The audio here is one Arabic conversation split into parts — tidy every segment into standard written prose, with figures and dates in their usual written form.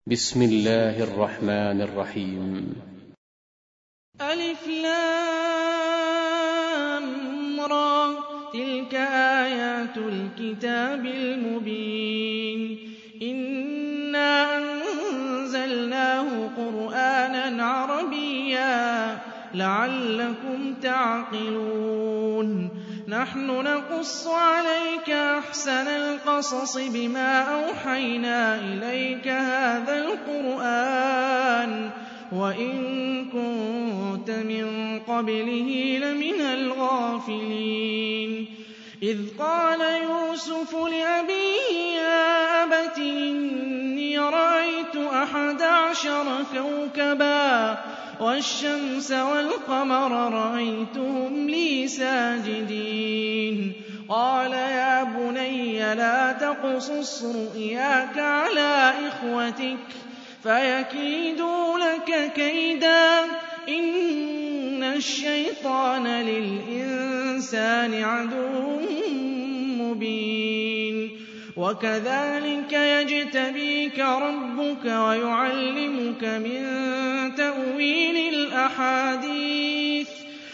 بسم الله الرحمن الرحيم. ألف لام را تلك آيات الكتاب المبين إنا أنزلناه قرآنا عربيا لعلكم تعقلون نحن نقص عليك أحسن القصص بما أوحينا إليك هذا القرآن وإن كنت من قبله لمن الغافلين إذ قال يوسف لأبيه يا أبت إني رأيت 11 كوكبا والشمس والقمر رأيتهم لي ساجدين قال يا بني لا تقصص رؤياك على إخوتك فيكيدوا لك كيدا إن الشيطان للإنسان عدو مبين وكذلك يجتبيك ربك ويعلمك من تأويل الأحاديث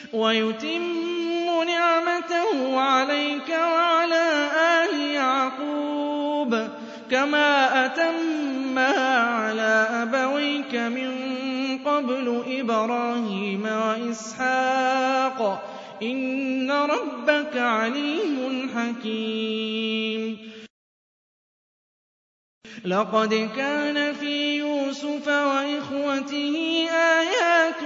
ويتم نعمته عليك وعلى آل يعقوب كما أتمها على أبويك من قبل إبراهيم وإسحاق إن ربك عليم حكيم لقد كان في يوسف وإخوته آيات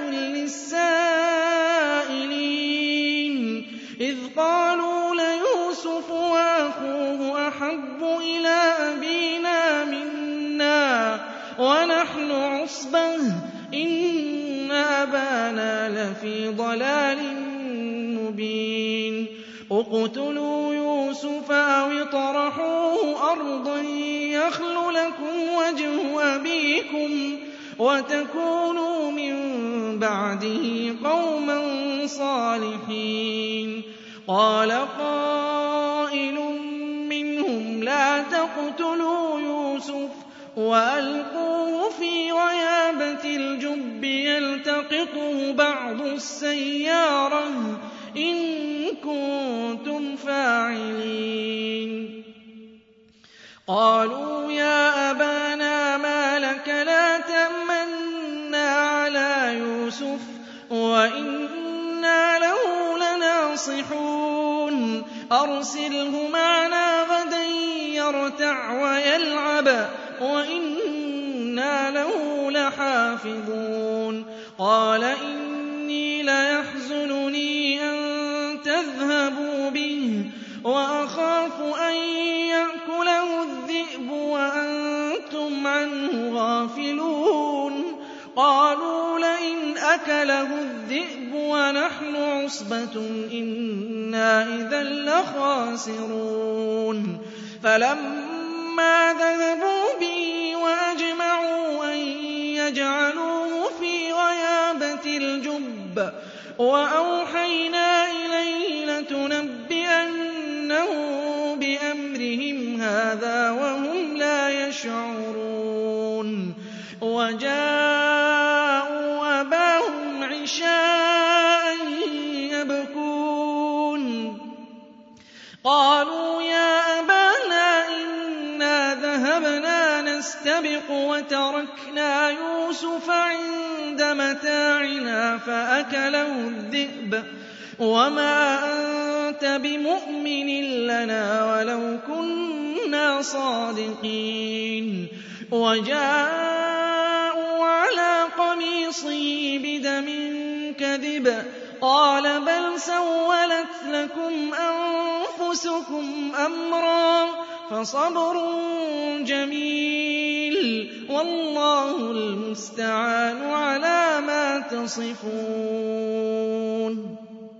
للسائلين إذ قالوا ليوسف وأخوه أحب إلى أبينا منا ونحن عصبة إن أبانا لفي ضلال مبين اقتلوا يوسف أو اطرحوه أرضا يخل لكم وجه أبيكم وتكونوا من بعده قوما صالحين قال قائل منهم لا تقتلوا يوسف وألقوه في غيابة الجب يلتقطه بعض السيارة إن كنتم فاعلين قالوا يا أبانا ما لك لا تأمنا على يوسف وإنا له لناصحون أرسله معنا غدا يرتع ويلعب وإنا له لحافظون قال إني ليحزنني أن تذهبوا به وأخاف أن يأكله الذئب وأنتم عنه غافلون قالوا لئن أكله الذئب ونحن عصبة إنا إذا لخاسرون فلما ذهبوا به وأجمعوا أن يجعلوه في غيابة الجب وأوحينا إليه لتنبئنه بأمرهم هذا وهم لا يشعرون وجاءوا أباهم عشاء يبكون قالوا يا أبانا إنا ذهبنا نستبق وتركنا يوسف عند متاعنا فأكله الذئب وما أنت بمؤمن لنا ولو كنا صادقين وجاءوا على قميصه بدم كذب قال بل سولت لكم أنفسكم أمرا فصبر جميل والله المستعان على ما تصفون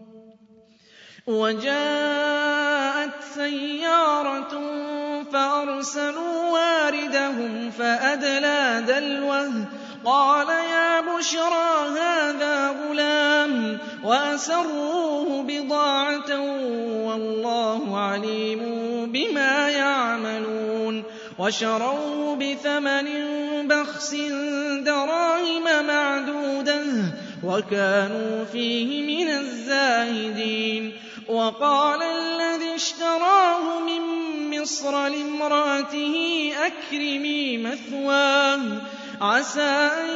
وجاءت سيارة فأرسلوا واردهم فأدلى دلوه قال يا بشرى هذا غلام وأسروه بضاعة والله عليم بما يعملون وشروه بثمن بَخْسٍ دَرَاهِمَ مَعْدُودَةً وَكَانُوا فِيهِ مِنَ الزَّاهِدِينَ وَقَالَ الَّذِي اشْتَرَاهُ مِن مِّصْرَ لِامْرَأَتِهِ أَكْرِمِي مَثْوَاهُ عَسَىٰ أَن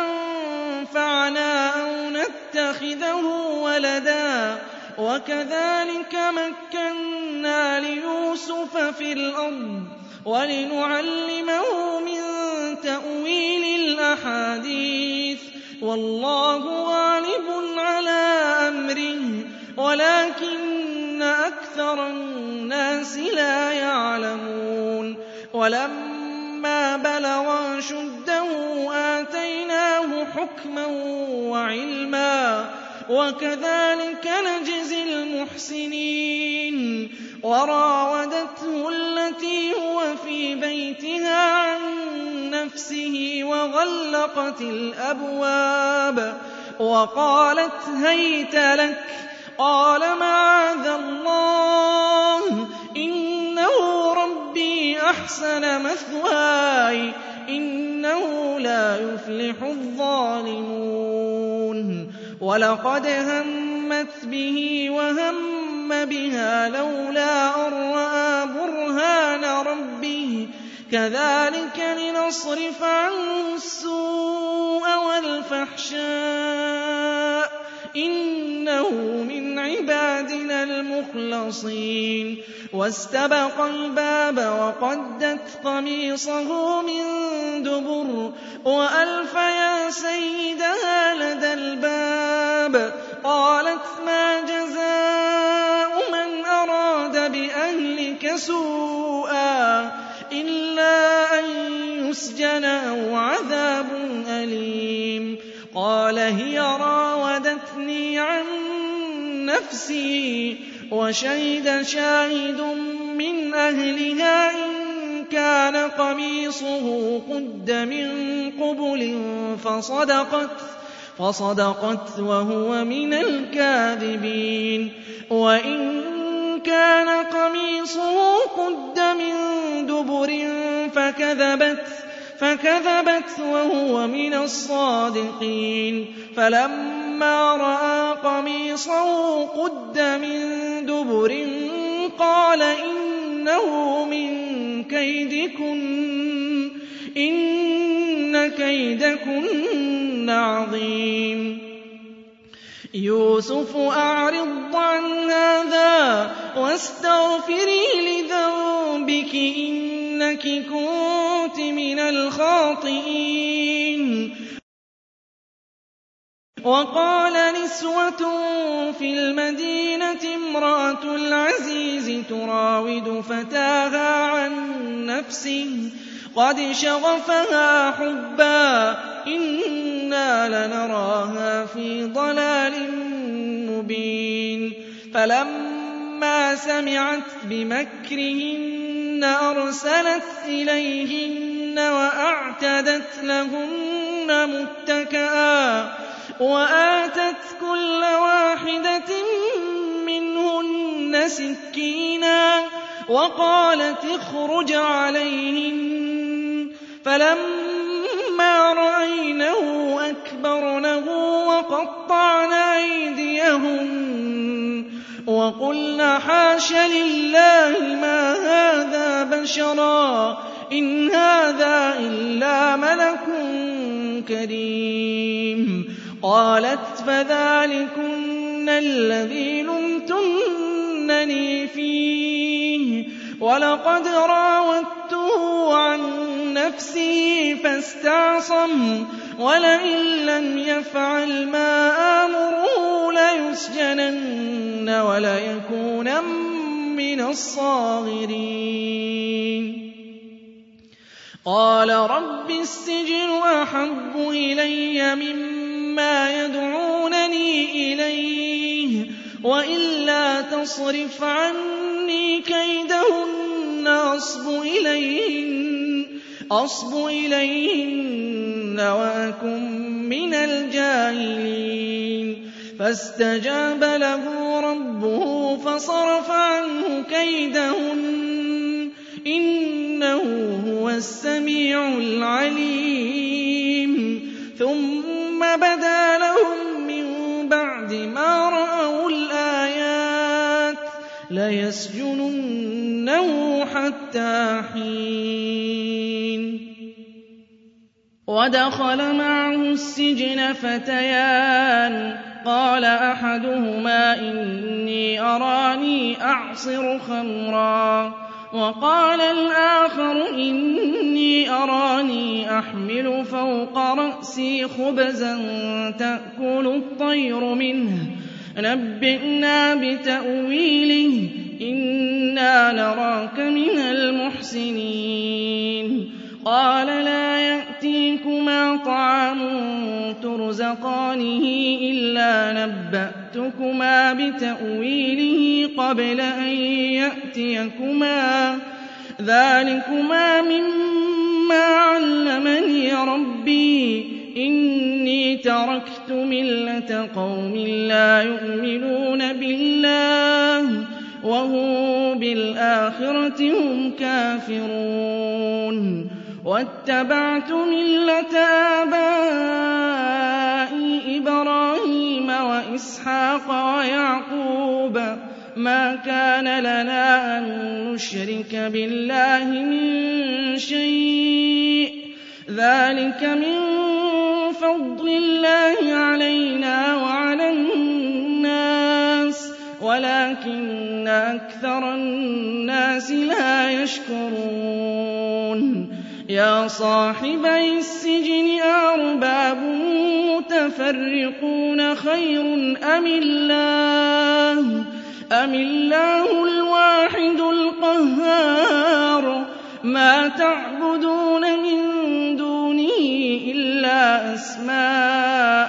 يَنفَعَنَا أَوْ نَتَّخِذَهُ وَلَدًا وَكَذَٰلِكَ مَكَّنَّا لِيُوسُفَ فِي الْأَرْضِ وَلِنُعَلِّمَهُ مِن تَأْوِيلِ الْأَحَادِيثِ وَاللَّهُ غَالِبٌ عَلَىٰ أَمْرِهِ وَلَٰكِنَّ أَكْثَرَ النَّاسِ لَا يَعْلَمُونَ وَلَمَّا بَلَغَ أَشُدَّهُ آتَيْنَاهُ حُكْمًا وَعِلْمًا وَكَذَٰلِكَ نَجْزِي الْمُحْسِنِينَ وَرَاوَدَتْهُ الَّتِي هُوَ فِي بَيْتِهَا عَن نَّفْسِهِ وَغَلَّقَتِ الْأَبْوَابَ وَقَالَتْ هَيْتَ لَكَ قَالَ مَعَاذَ اللَّهِ إِنَّهُ رَبِّي أَحْسَنَ مَثْوَايَ إِنَّهُ لَا يُفْلِحُ الظَّالِمُونَ وَلَقَدْ هَمَّتْ بِهِ وَهَمَّ بِهَا لَوْلَا أَن رَّأَىٰ بُرْهَانَ رَبِّهِ كَذَٰلِكَ لِنَصْرِفَ عَنْهُ السُّوءَ وَالْفَحْشَاءَ إِنَّهُ مِنْ عِبَادِنَا الْمُخْلَصِينَ وَاسْتَبَقَ الْبَابَ وَقَدَّتْ قَمِيصَهُ مِن دُبُرٍ وَأَلْفَ يَا سَيِّدَهَا لَدَى الْبَابِ قَالَتْ مَا جَزَاءُ مَنْ أَرَادَ بِأَهْلِكَ سُوءًا إِلَّا أَن يُسْجَنَ أَوْ عَذَابٌ أَلِيمٌ قَالَ هِيَ رَاوَدَتْنِي عَن نَّفْسِي وَشَهِدَ شَاهِدٌ مِّنْ أَهْلِهَا إِن كَانَ قَمِيصُهُ قُدَّ مِن قُبُلٍ فَصَدَقَتْ وَهُوَ مِنَ الْكَاذِبِينَ وَإِن كَانَ قَمِيصُهُ قُدَّ مِن دُبُرٍ فَكَذَبَتْ وَهُوَ مِنَ الصَّادِقِينَ فَلَمَّا رَأَىٰ قَمِيصَهُ قُدَّ مِن دُبُرٍ قَالَ إِنَّهُ مِن كَيْدِكُنَّ إِنَّ كَيْدَكُنَّ عَظِيمٌ يُوسُفُ أَعْرِضْ عَنْ هَٰذَا وَاسْتَغْفِرِي لِذَنبِكِ إِنَّكِ كُنتِ مِنَ الْخَاطِئِينَ وَقَالَ نِسْوَةٌ فِي الْمَدِينَةِ امْرَأَتُ الْعَزِيزِ تُرَاوِدُ فَتَاهَا عَن نَّفْسِهِ قَدْ شَغَفَهَا حُبًّا إِنَّا لَنَرَاهَا فِي ضَلَالٍ مُّبِينٍ فَلَمَّا سَمِعَتْ بِمَكْرِهِنَّ أَرْسَلَتْ إِلَيْهِنَّ وَأَعْتَدَتْ لَهُنَّ مُتَّكَأً وَآتَتْ كُلَّ وَاحِدَةٍ مِّنْهُنَّ سِكِّينًا وَقَالَتِ اخْرُجْ عَلَيْهِنَّ فَلَمَّا رَأَيْنَهُ أَكْبَرْنَهُ وَقَطَّعْنَ أَيْدِيَهُنَّ وَقُلْنَ حَاشَ لِلَّهِ مَا هَٰذَا بَشَرًا إِنْ هَٰذَا إِلَّا مَلَكٌ كَرِيمٌ قَالَتْ فَذَٰلِكُنَّ الَّذِي لُمْتُنَّنِي فِيهِ وَلَقَدْ رَاوَدتُّهُ عَن نَّفْسِهِ فَاسْتَعْصَمَ وَلَئِن لَّمْ يَفْعَلْ مَا آمُرُهُ لَيُسْجَنَنَّ وَلَيَكُونًا مِّنَ الصَّاغِرِينَ قَالَ رَبِّ السِّجْنُ أَحَبُّ إِلَيَّ مِمَّا يَدْعُونَنِي إِلَيْهِ وَإِلَّا تَصْرِفْ عَنِّي كَيْدَهُنَّ أَصْبُ إِلَيْهِنَّ وَأَكُن مِّنَ الْجَاهِلِينَ فَاسْتَجَابَ لَهُ رَبُّهُ فَصَرَفَ عَنْهُ كَيْدَهُنَّ إِنَّهُ هُوَ السَّمِيعُ الْعَلِيمُ بَدَا لَهُم مِّن بَعْدِ مَا رَأَوُا الْآيَاتِ لَيَسْجُنُنَّهُ حَتَّىٰ حِينٍ وَدَخَلَ مَعَهُ السِّجْنَ فَتَيَانِ قَالَ أَحَدُهُمَا إِنِّي أَرَانِي أَعْصِرُ خَمْرًا وَقَالَ الْآخَرُ إِنِّي أَرَانِي أَحْمِلُ فَوْقَ رَأْسِي خُبْزًا تَأْكُلُ الطَّيْرُ مِنْهُ نَبِّئْنَا بِتَأْوِيلِهِ إِنَّا نَرَاكَ مِنَ الْمُحْسِنِينَ قَالَ لَا يَأْتِيكُمَا طَعَامٌ تُرْزَقَانِهِ إِلَّا نَبَّأْتُكُمَا بِتَأْوِيلِهِ قَبْلَ أَن يَأْتِيَكُمَا ۚ ذَٰلِكُمَا مِمَّا عَلَّمَنِي رَبِّي ۚ إِنِّي تَرَكْتُ مِلَّةَ قَوْمٍ لَّا يُؤْمِنُونَ بِاللَّهِ وَهُم بِالْآخِرَةِ هُمْ كَافِرُونَ وَاتَّبَعْتُ مِلَّةَ آبَائِي إِبْرَاهِيمَ وَإِسْحَاقَ وَيَعْقُوبَ ۚ مَا كَانَ لَنَا أَن نُّشْرِكَ بِاللَّهِ مِن شَيْءٍ ۚ ذَٰلِكَ مِن فَضْلِ اللَّهِ عَلَيْنَا وَعَلَى النَّاسِ وَلَٰكِنَّ أَكْثَرَ النَّاسِ لَا يَشْكُرُونَ يَا صَاحِبَيِ السِّجْنِ أَأَرْبَابٌ مُّتَفَرِّقُونَ خَيْرٌ أَمِ اللَّهُ الْوَاحِدُ الْقَهَّارُ مَا تَعْبُدُونَ مِن دُونِهِ إِلَّا أَسْمَاءً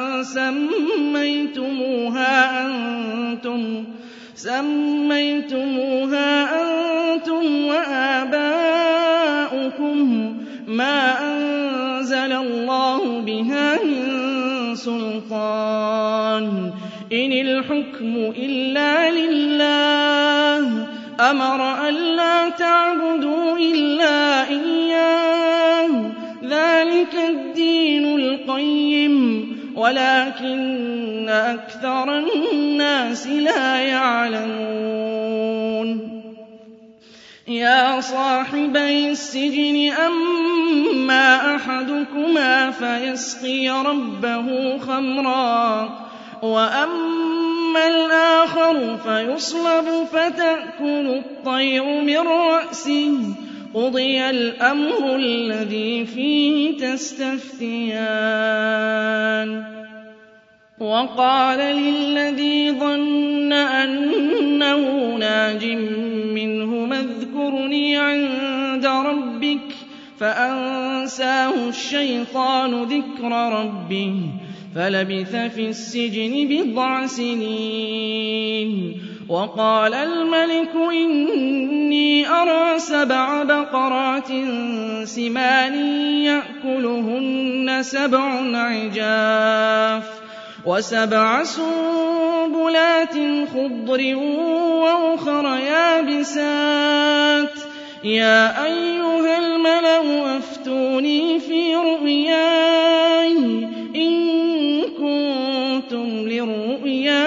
سَمَّيْتُمُوهَا أَنتُمْ وَآبَاؤُكُم مَّا أَنزَلَ اللَّهُ بِهَا مِن سُلْطَانٍ ۚ إِنِ الْحُكْمُ إِلَّا لِلَّهِ أَمَرَ أَلَّا تَعْبُدُوا إِلَّا إِيَّاهُ ۚ ذَٰلِكَ الدِّينُ الْقَيِّمُ وَلَٰكِنَّ أَكْثَرَ النَّاسِ لَا يَعْلَمُونَ يَا صَاحِبَيِ السِّجْنِ أَمَّا أَحَدُكُمَا فَيَسْقِي رَبَّهُ خَمْرًا وَأَمَّا الْآخَرُ فَيُصْلَبُ فَتَأْكُلُ الطَّيْرُ مِن رَّأْسِهِ ۚ قُضِيَ الْأَمْرُ الَّذِي فِيهِ تَسْتَفْتِيَانِ وَقَالَ لِلَّذِي ظَنَّ أَنَّهُ نَاجٍ مِّنْهُمَا اذْكُرْنِي عِندَ رَبِّكَ فَأَنسَاهُ الشَّيْطَانُ ذِكْرَ رَبِّهِ فَلَبِثَ فِي السِّجْنِ بِضْعَ سِنِينَ وَقَالَ الْمَلِكُ إِنِّي أَرَىٰ 7 بَقَرَاتٍ سِمَانٍ يَأْكُلُهُنَّ 7 عِجَافٌ و7 سُنبُلَاتٍ خُضْرٍ وَأُخَرَ يَابِسَاتٍ يَا أَيُّهَا الْمَلَأُ أَفْتُونِي فِي رُؤْيَايَ إِن كُنتُمْ لِلرُّؤْيَا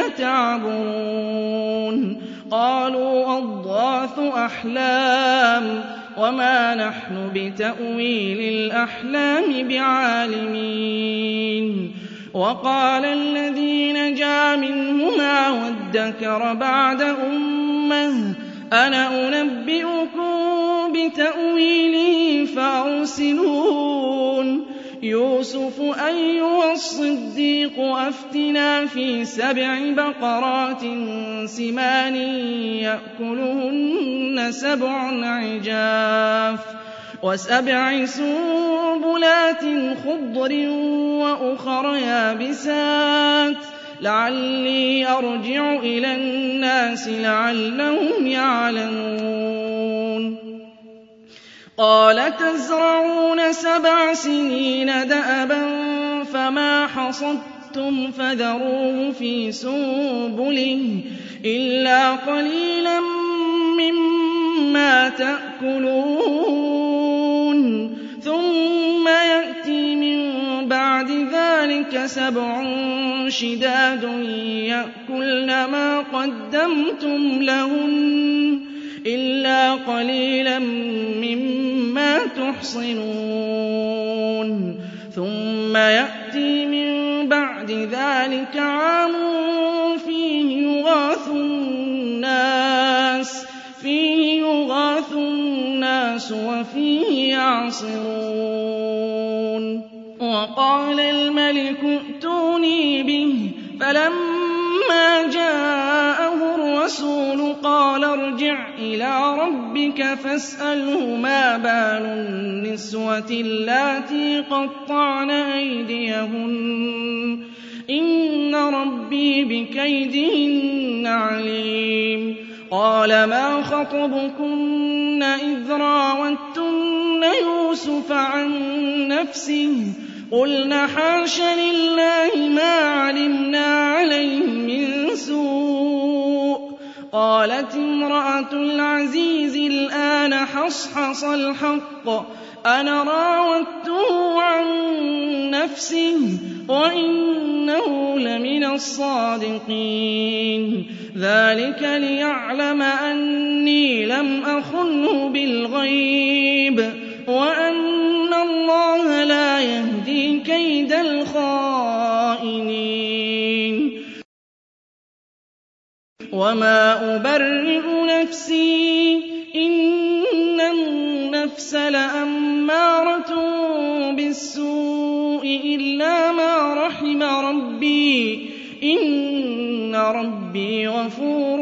تَعْبُرُونَ قَالُوا أَضْغَاثُ أَحْلَامٍ وَمَا نَحْنُ بِتَأْوِيلِ الْأَحْلَامِ بِعَالِمِينَ وَقَالَ الَّذِي نَجَا مِنْهُمَا وَادَّكَرَ بَعْدَ أُمَّةٍ أَنَا أُنَبِّئُكُم بِتَأْوِيلِهِ فَأَرْسِلُونِ يُوسُفُ أَيُّهَا الصِّدِّيقُ أَفْتِنَا فِي 7 بَقَرَاتٍ سِمَانٍ يَأْكُلُهُنَّ 7 عِجَافٌ و7 سُنبُلَاتٍ خُضْرٍ وَأُخَرَ يَابِسَاتٍ لَعَلِّي أَرْجِعُ إِلَى النَّاسِ لَعَلَّهُمْ يَعْلَمُونَ قَالَ تَزْرَعُونَ 7 سِنِينَ دَأَبًا فَمَا حَصَدتُّمْ فَذَرُوهُ فِي سُنبُلِهِ إِلَّا قَلِيلًا مِّمَّا تَأْكُلُونَ ثُمَّ يَأْتِي مِن بَعْدِ ذَٰلِكَ ذلك 7 شداد يأكلن ما قدمتم لهن إلا قليلا مما تحصنون ثم يأتي من بعد ذلك عام فيه يغاث الناس وفيه يعصرون وقال الملك ائتوني به فلما جاءه الرسول قال ارجع إلى ربك فاسأله ما بال النسوة اللاتي قطعن أيديهن إن ربي بكيدهن عليم قال ما خطبكن إذ راوتن يوسف عن نفسه قلن حاش لله ما علمنا عليه من سوء قالت امرأة العزيز الآن حصحص الحق أنا راودته عن نفسه وإنه لمن الصادقين ذلك ليعلم أني لم أخنه بالغيب وأن الله لا يهدي كيد الخائنين وما أبرئ نفسي إن النفس لأمارة بالسوء إلا ما رحم ربي إن ربي غفور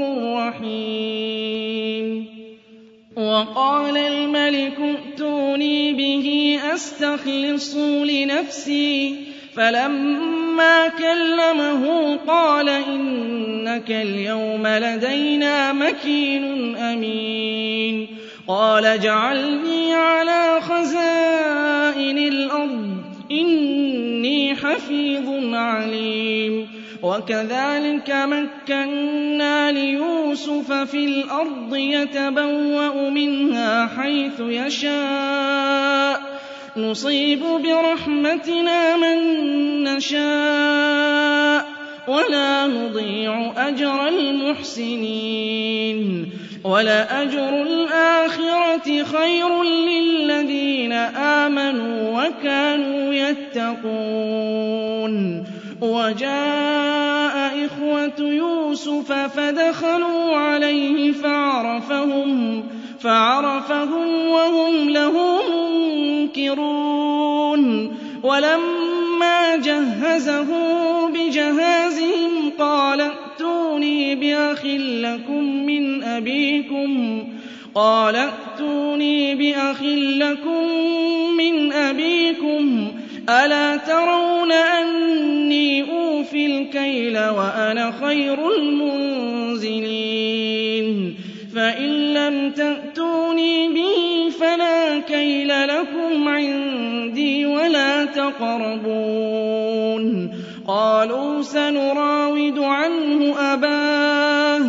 رحيم وقال الملك ائتوني به أستخلصه لنفسي فلما كلمه قال إنك اليوم لدينا مكين أمين قال اجعلني على خزائن الأرض إني حفيظ عليم وكذلك مكنا ليوسف في الأرض يتبوأ منها حيث يشاء نصيب برحمتنا من نشاء ولا نضيع أجر المحسنين ولأجر الآخرة خير للذين آمنوا وكانوا يتقون وجاء إخوة يوسف فدخلوا عليه فعرفهم وهم له منكرون ولما جهزه بجهازهم قال ائتوني بأخ لكم من أبيكم ألا ترون أني أوفي الكيل وأنا خير المنزلين فإن لم تأتوني به فلا كيل لكم عندي ولا تقربون قالوا سنراود عنه أباه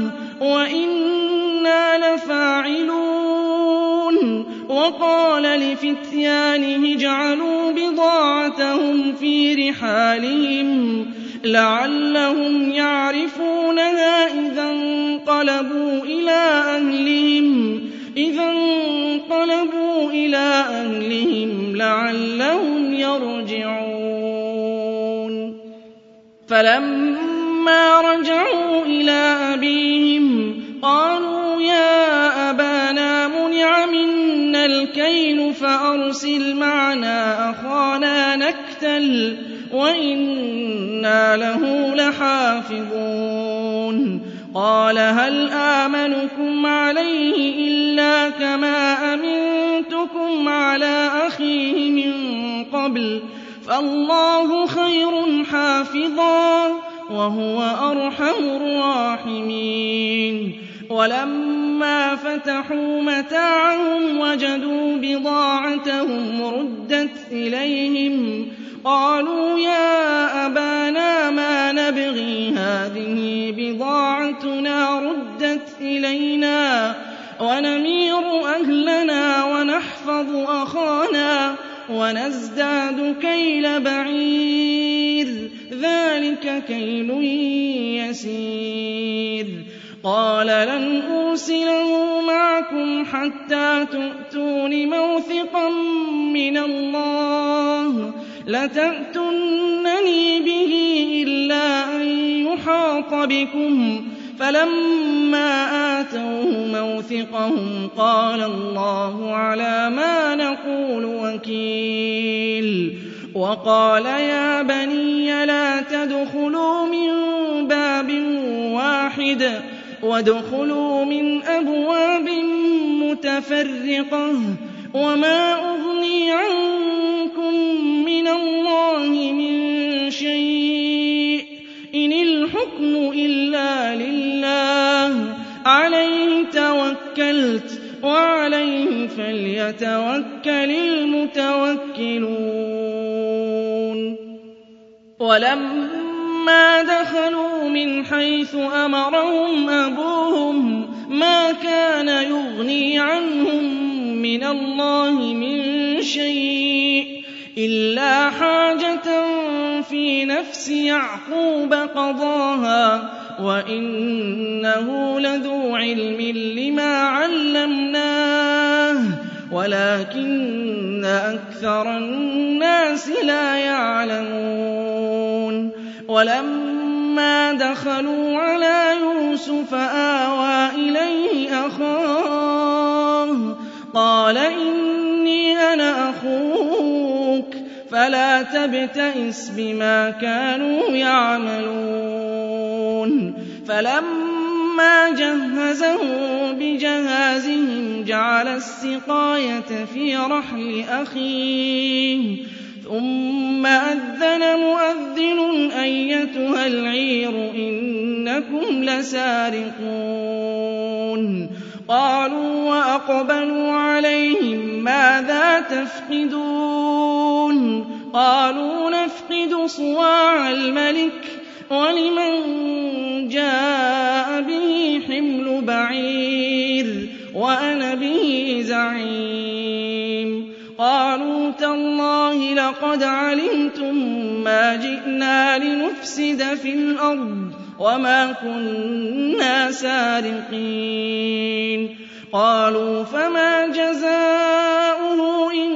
وإنا لفاعلون وقال لفتيانه اجعلوا بضاعتهم في رحالهم لعلهم يعرفونها إذا انقلبوا إلى أهلهم لعلهم يرجعون فلما رجعوا إلى أبيهم قالوا يا أبانا منع منا الكيل فأرسل معنا أخانا نكتل وإنا له لحافظون قال هل آمنكم عليه إلا كما أمنتكم على أخيه من قبل فالله خير حافظا وهو أرحم الراحمين ولما فتحوا متاعهم وجدوا بضاعتهم ردت إليهم قالوا يا أبانا ما نبغي هذه بضاعتنا ردت إلينا ونمير أهلنا ونحفظ أخانا ونزداد كيل بعير ذلك كيل يسير قال لن أرسله معكم حتى تؤتون موثقا من الله لتأتونني به إلا أن يحاط بكم فلما آتوه موثقهم قال الله على ما نقول وكيل وقال يا بني لا تدخلوا من باب واحد وادخلوا من أبواب متفرقة وما أغني عنكم من الله من شيء إن الحكم إلا لله عليه توكلت وعليه فليتوكل المتوكلون ولما دخلوا من حيث أمرهم أبوهم ما كان يغني عنهم من الله من شيء إلا حاجة في نفس يعقوب قضاها وإنه لذو علم لما علمناه ولكن أكثر الناس لا يعلمون ولما دخلوا على يوسف آوى إليه أخاه قال إني أنا أخوك فلا تبتئس بما كانوا يعملون فلما جهزهم بجهازهم جعل السقاية في رحل أخيه ثم أذن مؤذن أيتها العير إنكم لسارقون قالوا وأقبلوا عليهم ماذا تفقدون قالوا نفقد صواع الملك ولمن جاء به حمل بعير وأنا به زعيم قالوا تالله لقد علمتم ما جئنا لنفسد في الأرض وما كنا سارقين قالوا فما جزاؤه إن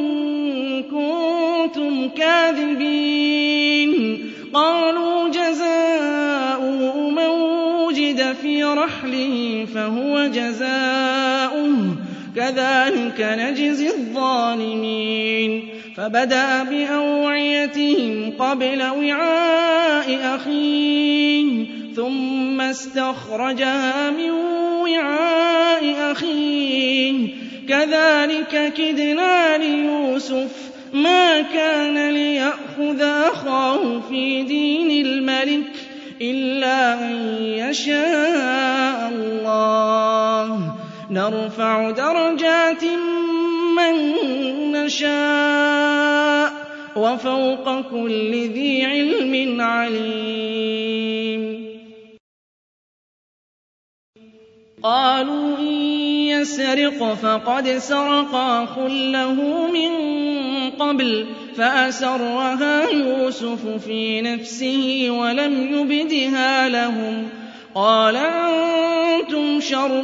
كنتم كاذبين قالوا جزاؤه من وجد في رحله فهو جزاؤه كذلك نجزي الظالمين فبدأ بأوعيتهم قبل وعاء أخيه ثم استخرجها من وعاء أخيه كذلك كدنا ليوسف ما كان ليأخذ أخاه في دين الملك إلا أن يشاء الله نرفع درجات من نشاء وفوق كل ذي علم عليم قالوا إن يسرق فقد سرق أخ له من قبل فأسرها يوسف في نفسه ولم يبدها لهم قال أنتم شر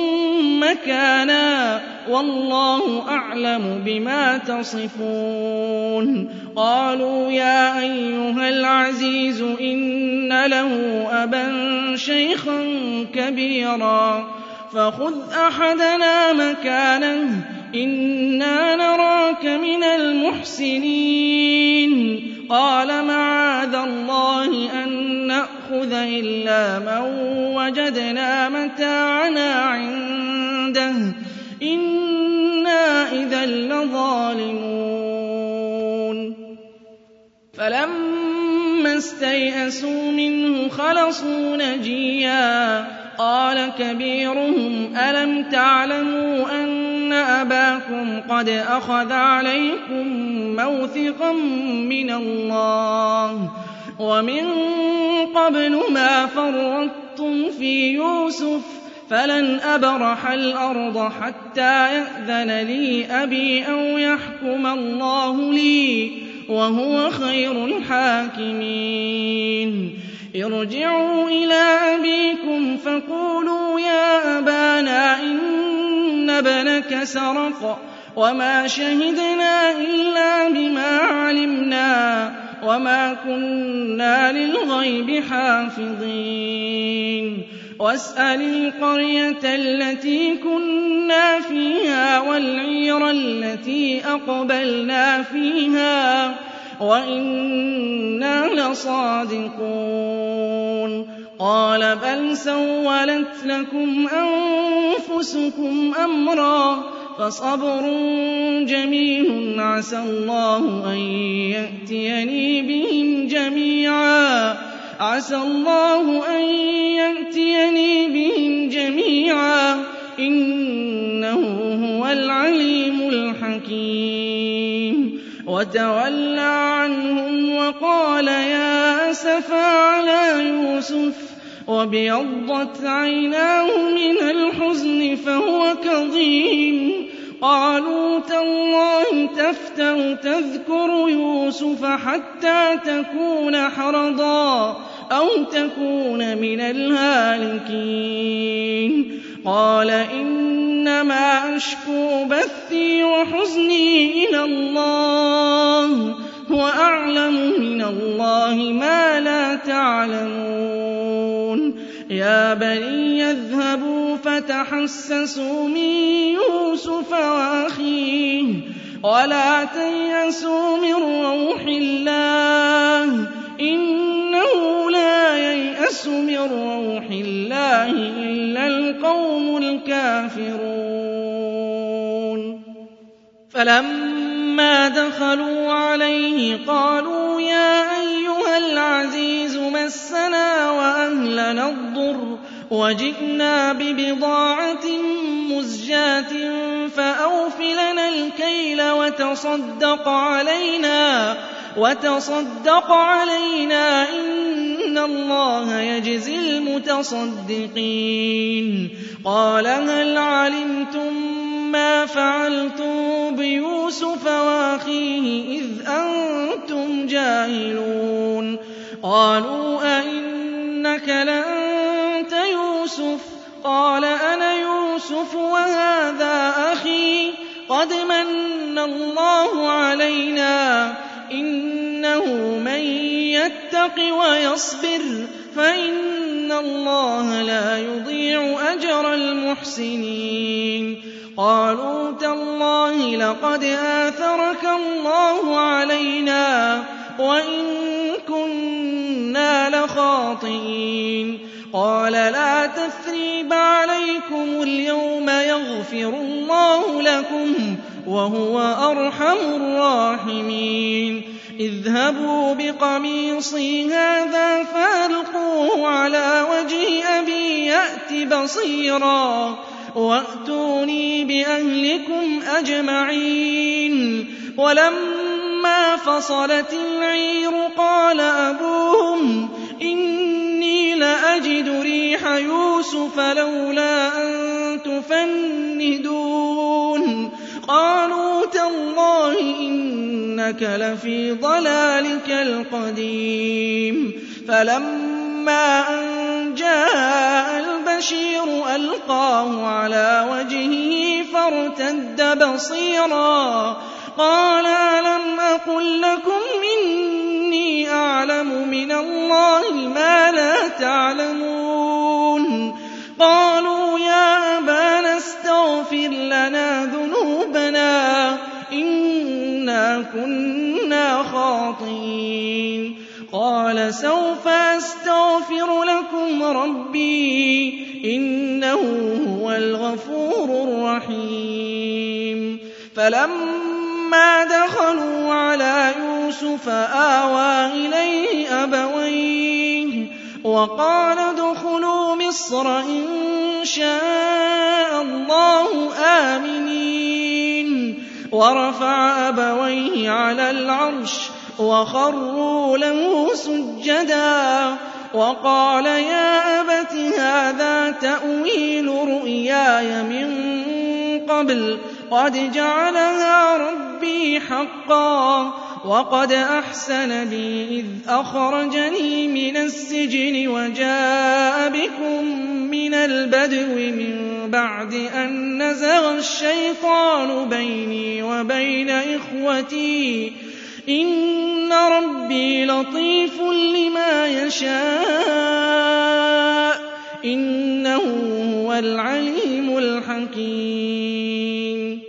مكانا والله أعلم بما تصفون قالوا يا أيها العزيز إن له أبا شيخا كبيرا فخذ أحدنا مكانه إنا نراك من المحسنين قال معاذ الله أن نأخذ إلا من وجدنا متاعنا عنده إنا إذا لظالمون فلما استيئسوا منه خلصوا نجيا قال كبيرهم ألم تعلموا أن أباكم قد أخذ عليكم موثقا من الله ومن قبل ما فرطتم في يوسف فلن أبرح الأرض حتى يأذن لي أبي أو يحكم الله لي وهو خير الحاكمين. ارجعوا إلى أبيكم فقولوا يا أبانا إن ابنك سرق وما شهدنا إلا بما علمنا وما كنا للغيب حافظين. واسأل القرية التي كنا فيها والعير التي أقبلنا فيها وإنا لصادقون. قال بل سولت لكم أنفسكم أمرا فصبر جميل عسى الله أن يأتيني بهم جميعا إنه هو العليم الحكيم. وتولى عنهم وقال يا أسفا على يوسف وابيضت عيناه من الحزن فهو كظيم. قالوا تالله تفتأ تذكر يوسف حتى تكون حرضا أو تكون من الهالكين. قال إنما أشكو بثي وحزني إلى الله وأعلم من الله ما لا تعلمون. يا بني اذهبوا فتحسسوا من يوسف وأخيه ولا تيأسوا من روح الله إنه لا ييأس من روح الله إلا القوم الكافرون. فلما دخلوا عليه قالوا يا أيها العزيز مسنا وأهلنا الضر وجئنا ببضاعة مزجاة فأوف لنا الكيل وتصدق علينا إن الله يجزي المتصدقين. قال هل علمتم ما فعلتم بيوسف وأخيه إذ أنتم جاهلون؟ قالوا أئنك لأنت يوسف؟ قال أنا يوسف وهذا أخي قد من الله علينا إنه من يتق ويصبر فإن الله لا يضيع أجر المحسنين. قالوا تالله لقد آثرك الله علينا وإن كنا لخاطئين. قال لا تثريب عليكم اليوم يغفر الله لكم وهو أرحم الراحمين. اذهبوا بقميصي هذا فألقوه على وجه أبي يأت بصيرا وأتوني بأهلكم أجمعين. ولما فصلت العير قال أبوهم إني لأجد ريح يوسف لولا أن تفندون. قالوا تالله إنك لفي ضلالك القديم. فلما أن جاء البشير ألقاه على وجهه فارتد بصيرا قال ألم أقل لكم إني أعلم من الله ما لا تعلمون؟ قالوا يا أبانا استغفر لنا ذنوبنا إنا كنا خاطئين. قال سوف أستغفر لكم ربي إنه هو الغفور الرحيم. فلما دخلوا على يوسف آوى إليه أبويه وقال ادخلوا مصر إن شاء الله آمنين. ورفع أبويه على العرش وخروا له سجدا وقال يا أبت هذا تأويل رؤياي من قبل قد جعلها ربي حقا وقد أحسن بي إذ أخرجني من السجن وجاء بكم من البدو من بعد أن نزغ الشيطان بيني وبين إخوتي إن ربي لطيف لما يشاء إنه هو العليم الحكيم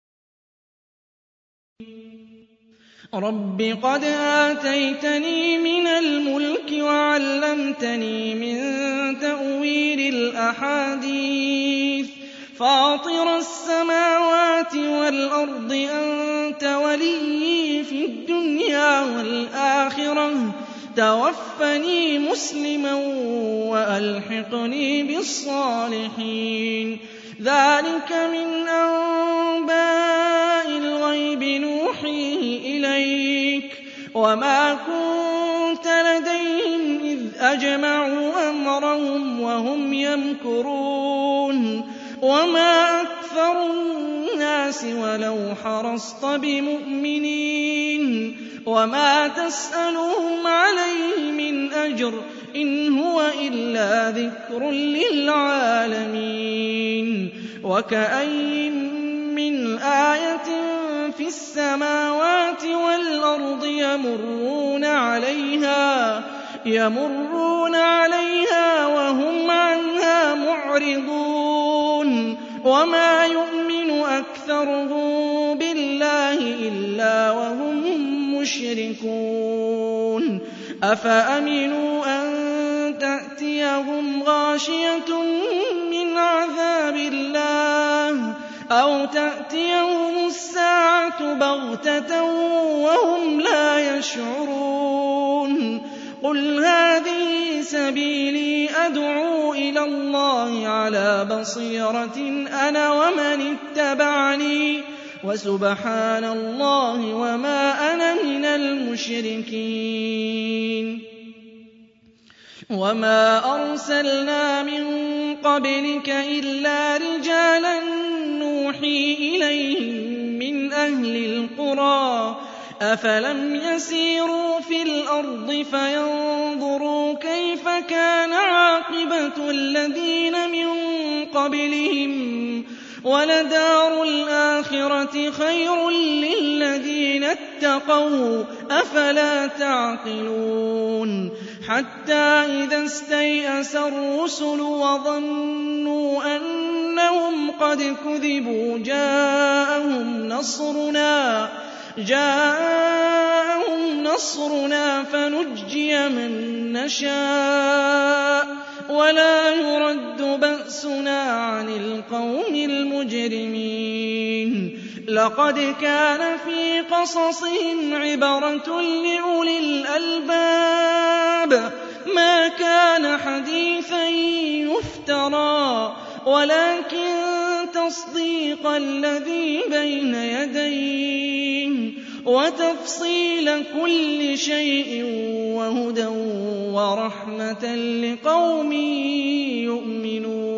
رب قد آتيتني من الملك وعلمتني من تأويل الأحاديث فاطر السماوات والأرض أنت وليي في الدنيا والآخرة توفني مسلما وألحقني بالصالحين ذلك من أنباء الغيب نوحيه إليك وما كنت لديهم إذ أجمعوا أمرهم وهم يمكرون وما أكثر الناس ولو حرصت بمؤمنين وما تسألهم عليه من أجر إن هو إلا ذكر للعالمين وكأين من آية في السماوات والأرض يمرون عليها وهم عنها معرضون وما يؤمن أكثرهم بالله إلا وهم مشركون أفأمنوا أن تأتيهم غاشية من عذاب الله أو تأتيهم الساعة بغتة وهم لا يشعرون قل هذه سبيلي أدعو إلى الله على بصيرة أنا ومن اتبعني وسبحان الله وما أنا من المشركين وما أرسلنا من قبلك إلا رجالا نوحي إليهم من أهل القرى أفلم يسيروا في الأرض فينظروا كيف كان عاقبة الذين من قبلهم ولدار الآخرة خير للذين اتقوا أفلا تعقلون حتى إذا استيأس الرسل وظنوا أنهم قد كذبوا جاءهم نصرنا فنجي من نشاء ولا يرد بأسنا عن القوم المجرمين لقد كان في قصصهم عبرة لأولي الألباب ما كان حديثا يفترى ولكن تصديق الذي بين يديه وتفصيل كل شيء وهدى ورحمة لقوم يؤمنون